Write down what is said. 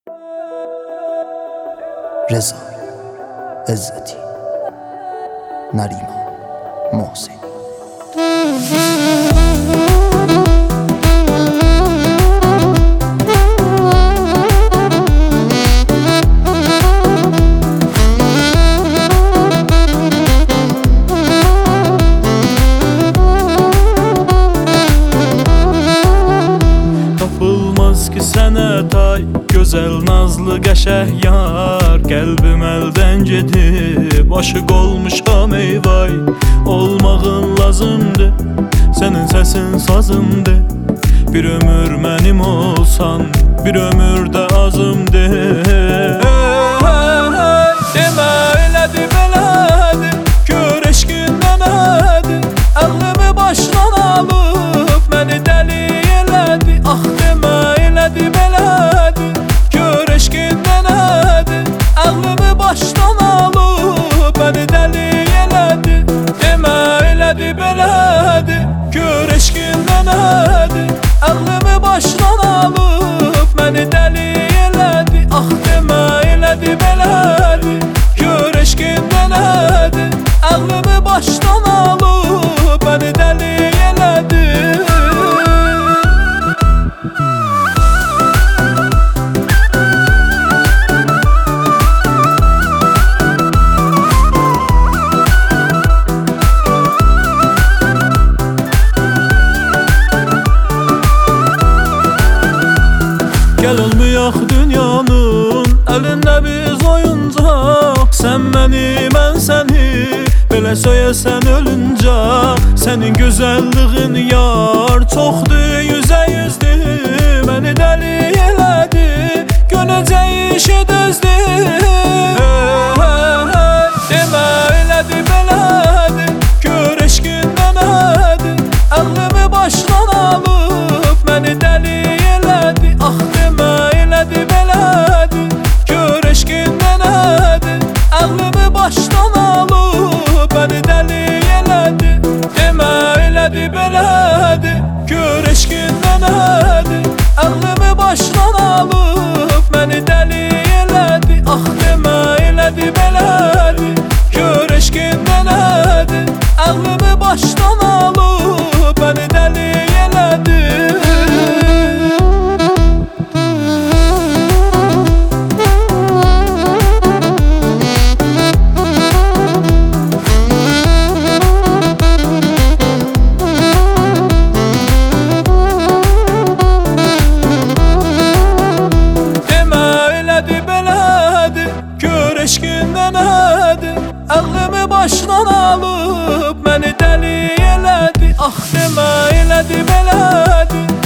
رضا عزتی، نریمان محسن. Tapılmaz ki sənə tay, gözəl nazlı qəşəh yar. Qəlbim əldən gedib, aşıq olmuşam ey vay. Olmağın lazımdır, sənin səsin sazımdır. Bir ömür mənim olsan, bir ömür də azımdır. Demə elədir belədir, gör eşqindən nədir. Əqlimi başdan alıb, məni dəli elədi. Ah demə elədir belədir, gör eşqindən nədir. Əqlimi başdan alıb, məni dəli elədi. Demə elədir belədir, gör eşqindən nədir. Əqlimi başdan alıb, məni dəli elədi. Ah demə elədir belədir, gör eşqindən nədir. Əqlimi başdan alıb, məni dəli elədi. Gəl olmayaq dünyanın əlində biz oyuncaq. Sən məni, mən səni, belə söyəsən ölüncə. Sənin gözəlliğin yar, çoxdur, yüzə yüzdür. Məni dəli elədi, görəcək işi düzdür. Demə elədir belədir, gör eşqindən nədir. Əqlimi başdan alıb, məni dəli elədi. Ah demə elədir belədir, gör eşqindən nədir. Əqlimi başdan alıb, məni dəli elədi. Demə elədir belədir, gör eşqindən nədir. Əqlimi başdan alıb, məni dəli elədi. Ah demə elədir belədir, gör eşqindən nədir. Əqlimi başdan alıb, məni dəli elədi. Eşqindən nədir, əqlimi başdan alıb, məni dəli elədi. Ah demə elədir belədir,